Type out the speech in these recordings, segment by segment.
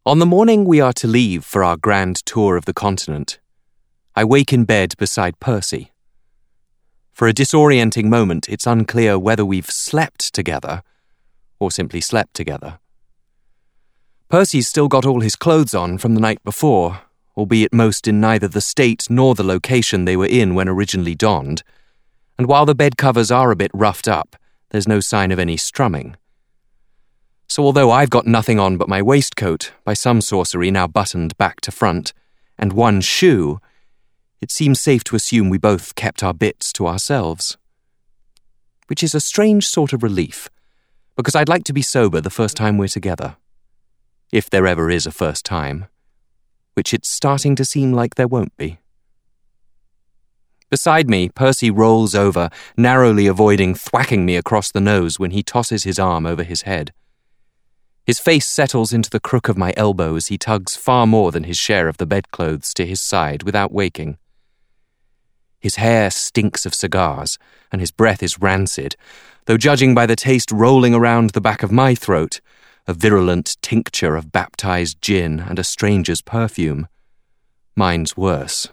On the morning we are to leave for our grand tour of the continent, I wake in bed beside Percy. For a disorienting moment, it's unclear whether we've slept together or simply slept together. Percy's still got all his clothes on from the night before, albeit most in neither the state nor the location they were in when originally donned, and while the bed covers are a bit roughed up, there's no sign of any strumming. So although I've got nothing on but my waistcoat, by some sorcery now buttoned back to front, and one shoe, it seems safe to assume we both kept our bits to ourselves. Which is a strange sort of relief, because I'd like to be sober the first time we're together. If there ever is a first time, which it's starting to seem like there won't be. Beside me, Percy rolls over, narrowly avoiding thwacking me across the nose when he tosses his arm over his head. His face settles into the crook of my elbow as he tugs far more than his share of the bedclothes to his side without waking. His hair stinks of cigars, and his breath is rancid, though judging by the taste rolling around the back of my throat, a virulent tincture of baptized gin and a stranger's perfume, mine's worse.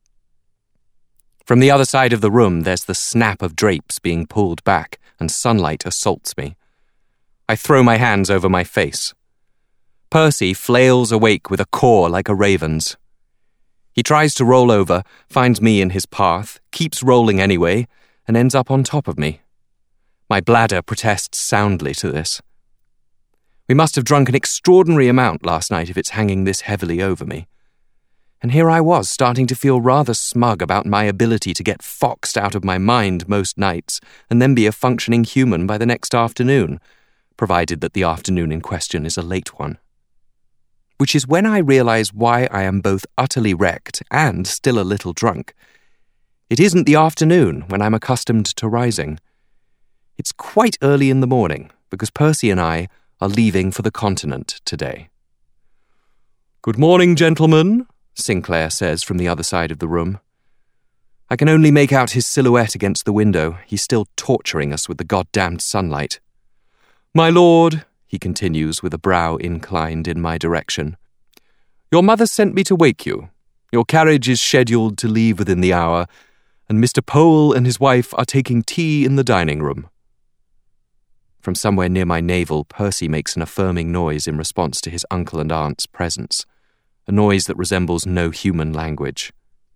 From the other side of the room, there's the snap of drapes being pulled back, and sunlight assaults me. I throw my hands over my face. Percy flails awake with a caw like a raven's. He tries to roll over, finds me in his path, keeps rolling anyway, and ends up on top of me. My bladder protests soundly to this. We must have drunk an extraordinary amount last night if it's hanging this heavily over me. And here I was, starting to feel rather smug about my ability to get foxed out of my mind most nights and then be a functioning human by the next afternoon, provided that the afternoon in question is a late one. Which is when I realize why I am both utterly wrecked and still a little drunk. It isn't the afternoon when I'm accustomed to rising. It's quite early in the morning, because Percy and I are leaving for the continent today. "Good morning, gentlemen," Sinclair says from the other side of the room. I can only make out his silhouette against the window. He's still torturing us with the goddamned sunlight. "My lord," he continues with a brow inclined in my direction, "your mother sent me to wake you. Your carriage is scheduled to leave within the hour, and Mr. Pole and his wife are taking tea in the dining room." From somewhere near my navel, Percy makes an affirming noise in response to his uncle and aunt's presence, a noise that resembles no human language.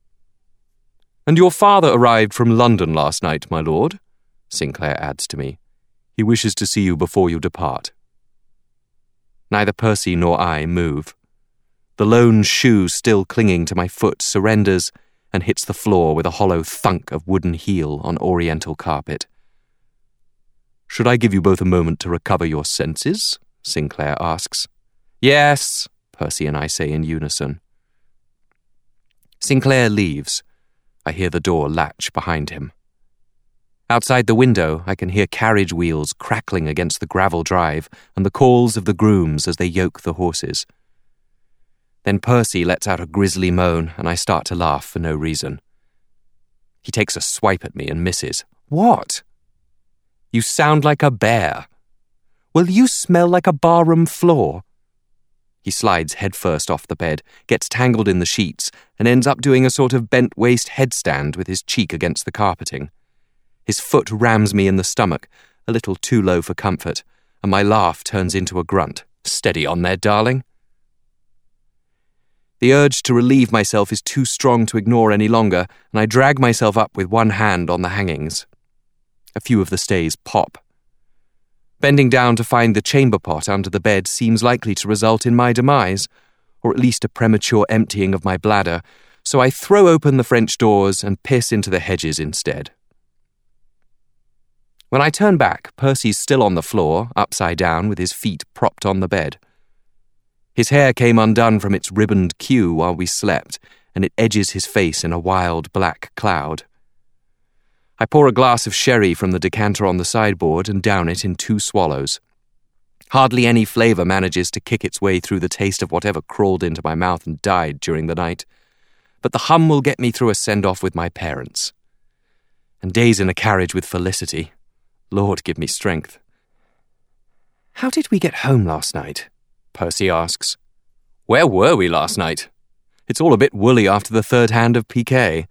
"And your father arrived from London last night, my lord," Sinclair adds to me. "He wishes to see you before you depart." Neither Percy nor I move. The lone shoe still clinging to my foot surrenders and hits the floor with a hollow thunk of wooden heel on oriental carpet. "Should I give you both a moment to recover your senses?" Sinclair asks. "Yes," Percy and I say in unison. Sinclair leaves. I hear the door latch behind him. Outside the window, I can hear carriage wheels crackling against the gravel drive and the calls of the grooms as they yoke the horses. Then Percy lets out a grisly moan, and I start to laugh for no reason. He takes a swipe at me and misses. "What?" "You sound like a bear." "Well, you smell like a barroom floor." He slides headfirst off the bed, gets tangled in the sheets, and ends up doing a sort of bent-waist headstand with his cheek against the carpeting. His foot rams me in the stomach, a little too low for comfort, and my laugh turns into a grunt. "Steady on there, darling." The urge to relieve myself is too strong to ignore any longer, and I drag myself up with one hand on the hangings. A few of the stays pop. Bending down to find the chamber pot under the bed seems likely to result in my demise, or at least a premature emptying of my bladder, so I throw open the French doors and piss into the hedges instead. When I turn back, Percy's still on the floor, upside down, with his feet propped on the bed. His hair came undone from its ribboned queue while we slept, and it edges his face in a wild black cloud. I pour a glass of sherry from the decanter on the sideboard and down it in 2 swallows. Hardly any flavour manages to kick its way through the taste of whatever crawled into my mouth and died during the night, but the hum will get me through a send-off with my parents. And days in a carriage with Felicity. Lord, give me strength. "How did we get home last night?" Percy asks. Where were we last night? It's all a bit woolly after the third hand of piquet.